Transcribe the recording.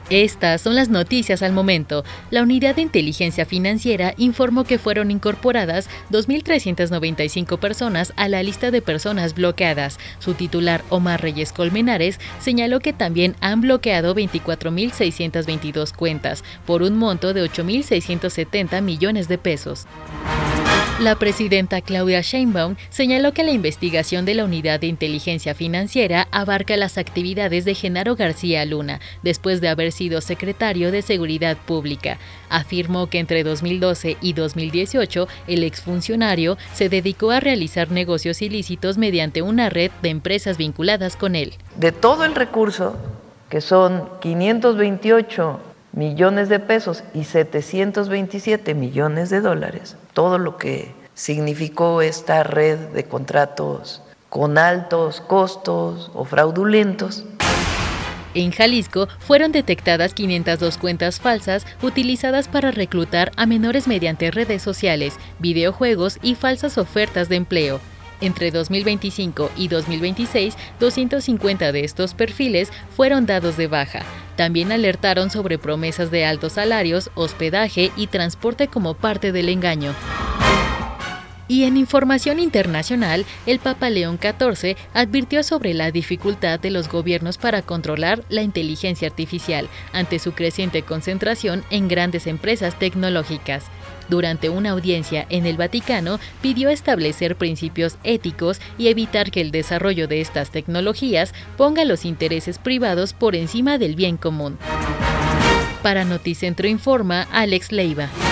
Estas son las noticias al momento. La Unidad de Inteligencia Financiera informó que fueron incorporadas 2.395 personas a la lista de personas bloqueadas. Su titular, Omar Reyes Colmenares, señaló que también han bloqueado 24.622 cuentas, por un monto de 8.670 millones de pesos. La presidenta Claudia Sheinbaum señaló que la investigación de la Unidad de Inteligencia Financiera abarca las actividades de Genaro García Luna, después de haber sido secretario de Seguridad Pública. Afirmó que entre 2012 y 2018, el exfuncionario se dedicó a realizar negocios ilícitos mediante una red de empresas vinculadas con él. De todo el recurso, que son 528 millones de pesos y 727 millones de dólares, todo lo que significó esta red de contratos con altos costos o fraudulentos. En Jalisco fueron detectadas 502 cuentas falsas utilizadas para reclutar a menores mediante redes sociales, videojuegos y falsas ofertas de empleo. Entre 2025 y 2026, 250 de estos perfiles fueron dados de baja. También alertaron sobre promesas de altos salarios, hospedaje y transporte como parte del engaño. Y en información internacional, el Papa León XIV advirtió sobre la dificultad de los gobiernos para controlar la inteligencia artificial ante su creciente concentración en grandes empresas tecnológicas. Durante una audiencia en el Vaticano, pidió establecer principios éticos y evitar que el desarrollo de estas tecnologías ponga los intereses privados por encima del bien común. Para Noticentro informa Alex Leiva.